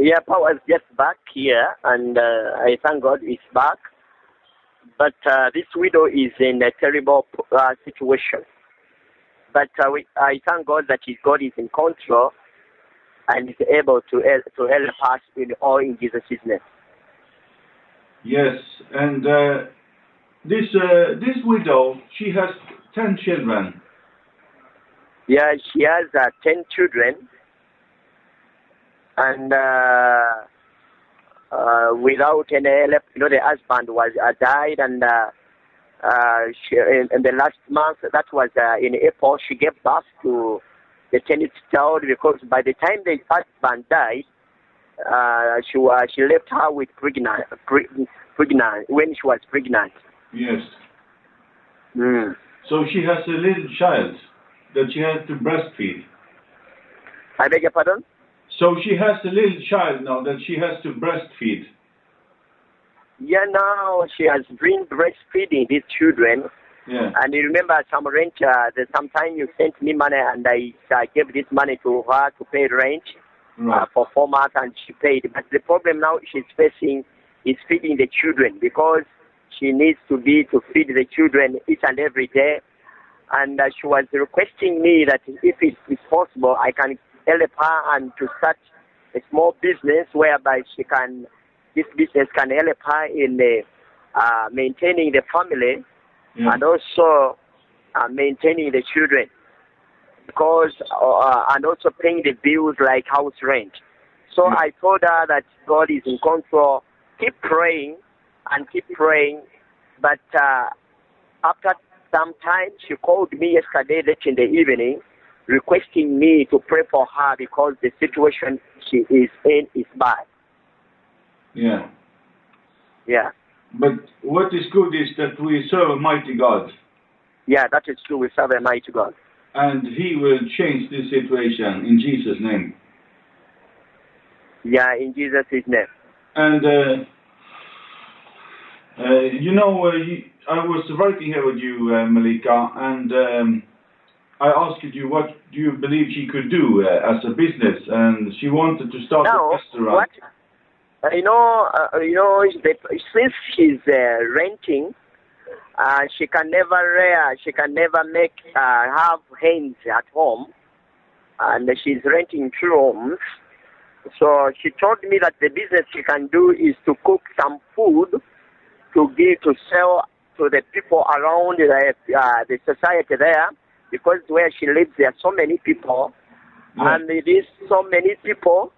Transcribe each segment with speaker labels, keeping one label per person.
Speaker 1: Yeah, Paul was just back here, and I thank God he's back. But this widow is in a terrible situation. But I thank God that God is in control and is able to help us in Jesus' name.
Speaker 2: Yes, and this widow, she has 10 children.
Speaker 1: Yeah, she has 10 children, and without any help, the husband was died, and she, in the last month, that was in April, she gave birth to the 10th child, because by the time the husband died, she left her with pregnant when she was pregnant.
Speaker 2: Yes.
Speaker 1: Mm.
Speaker 2: So she has a little child that she has to breastfeed.
Speaker 1: I beg your pardon?
Speaker 2: So she has a little child now that she has to breastfeed.
Speaker 1: Yeah, now she has been breastfeeding these children.
Speaker 2: Yeah.
Speaker 1: And you remember some rent, sometime you sent me money, and I gave this money to her to pay rent.
Speaker 2: Right.
Speaker 1: For 4 months, and she paid. But the problem now she's facing is feeding the children, because she needs to feed the children each and every day. And she was requesting me that if it is possible, I can help her and to start a small business whereby this business can help her in maintaining the family,
Speaker 2: Yeah.
Speaker 1: and also maintaining the children, because and also paying the bills like house rent. So
Speaker 2: Yeah.
Speaker 1: I told her that God is in control. Keep praying and keep praying. But after some time, she called me yesterday late in the evening, requesting me to pray for her because the situation she is in is bad.
Speaker 2: Yeah.
Speaker 1: Yeah.
Speaker 2: But what is good is that we serve a mighty God.
Speaker 1: Yeah, that is true. We serve a mighty God.
Speaker 2: And He will change this situation in Jesus' name.
Speaker 1: Yeah, in Jesus' name.
Speaker 2: And, I was working here with you, Malika, and I asked you what do you believe she could do as a business, and she wanted to start a restaurant.
Speaker 1: What? Since she's renting, she can never make have hands at home, and she's renting 2 rooms. So she told me that the business she can do is to cook some food to sell to the people around the society there, because where she lives there are so many people, and it is so many people.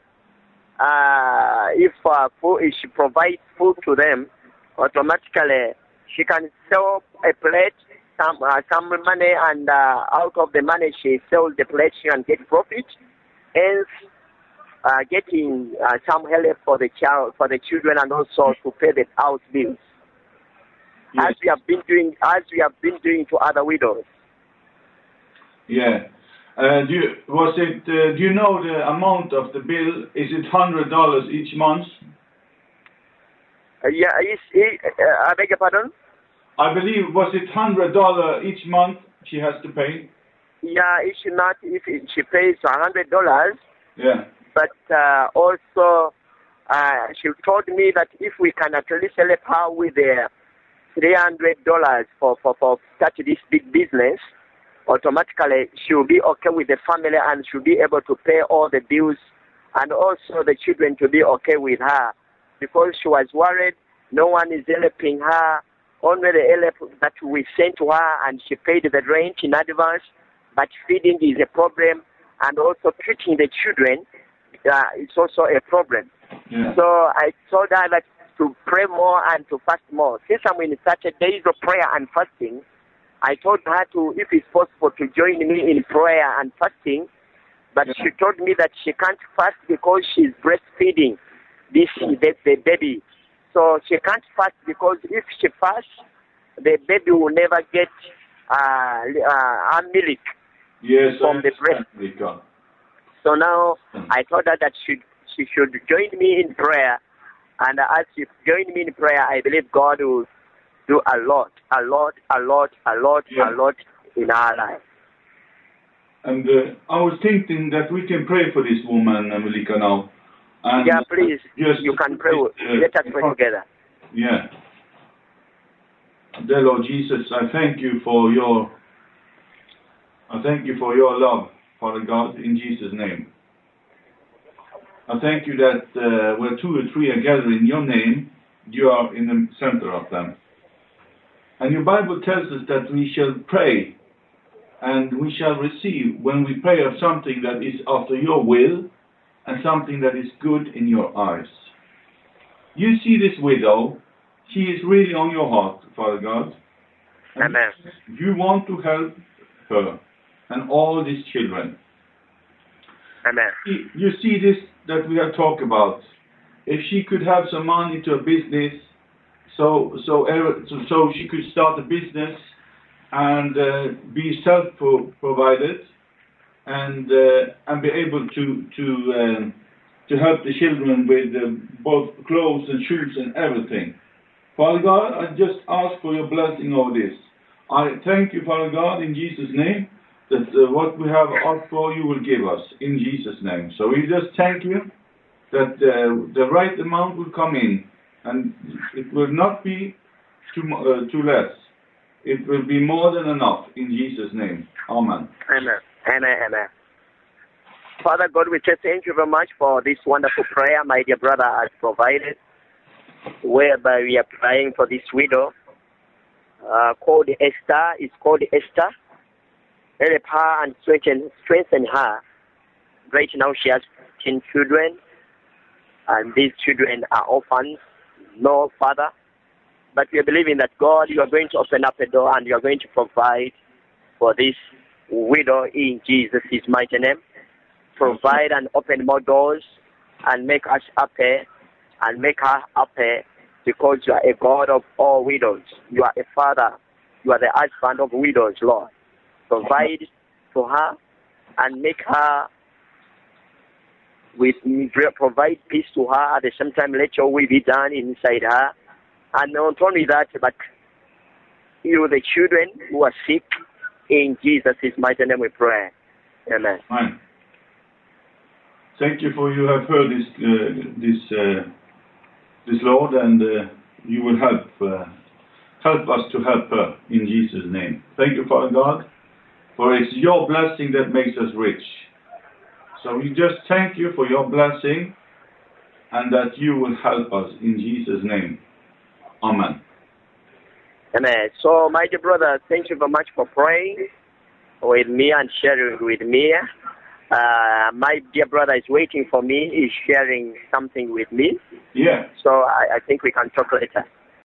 Speaker 1: If she provides food to them, automatically she can sell a plate, some money, and out of the money she sells the plate, she can get profit, hence getting some help for the children, and also to pay the house bills.
Speaker 2: Yes.
Speaker 1: As we have been doing to other widows.
Speaker 2: Yeah. Do you know the amount of the bill? Is it $100 each month?
Speaker 1: Yeah, I beg your pardon?
Speaker 2: I believe, was it $100 each month she has to pay?
Speaker 1: Yeah, if she pays $100.
Speaker 2: Yeah.
Speaker 1: But also, she told me that if we can at least help her with $300 for start this big business, automatically she will be okay with the family, and she'll be able to pay all the bills, and also the children to be okay with her, because she was worried no one is helping her. Only the help that we sent to her, and she paid the rent in advance, but feeding is a problem, and also treating the children it's also a problem.
Speaker 2: Yeah.
Speaker 1: So I told her that to pray more and to fast more. Since I'm in such a days of prayer and fasting, I told her to, if it's possible, to join me in prayer and fasting. But she told me that she can't fast because she's breastfeeding the baby. So she can't fast because if she fasts, the baby will never get milk from the breast. So now I told her that she should join me in prayer. And as she joined me in prayer, I believe God will do a lot in our life.
Speaker 2: And I was thinking that we can pray for this woman, Malika, now. And
Speaker 1: yeah, please, you can pray. Let us pray together.
Speaker 2: Yeah. Dear Lord Jesus, I thank you for your love, Father God, in Jesus' name. I thank you that where 2 or 3 are gathered in your name, you are in the center of them. And your Bible tells us that we shall pray and we shall receive when we pray of something that is after your will and something that is good in your eyes. You see this widow, she is really on your heart, Father God. And
Speaker 1: Amen.
Speaker 2: you want to help her and all these children.
Speaker 1: Amen.
Speaker 2: You see this that we have talked about. If she could have some money to a business, so she could start a business and be self-provided and be able to help the children with both clothes and shoes and everything. Father God, I just ask for your blessing over this. I thank you, Father God, in Jesus' name, that what we have asked for, you will give us, in Jesus' name. So we just thank you that the right amount will come in, and it will not be too less. It will be more than enough, in Jesus' name. Amen.
Speaker 1: Amen. Amen. Amen. Father God, we just thank you very much for this wonderful prayer my dear brother has provided, whereby we are praying for this widow called Esther. It's called Esther. Help her and strengthen her. Right now she has 10 children, and these children are orphans, no father. But we are believing that God, you are going to open up a door and you are going to provide for this widow in Jesus' mighty name. Provide and open more doors and make us happy and make her happy, because you are a God of all widows. You are a father. You are the husband of widows, Lord. Provide for her and make her provide peace to her. At the same time, let your will be done inside her. And not only that, but you, the children who are sick, in Jesus' mighty name we pray. Amen.
Speaker 2: Amen. Thank you for you have heard this Lord, and you will help us to help her in Jesus' name. Thank you, Father God, for it's your blessing that makes us rich. So we just thank you for your blessing, and that you will help us in Jesus' name. Amen.
Speaker 1: Amen. So, my dear brother, thank you very much for praying with me and sharing with me. My dear brother is waiting for me. He's sharing something with me.
Speaker 2: Yeah.
Speaker 1: So I think we can talk later.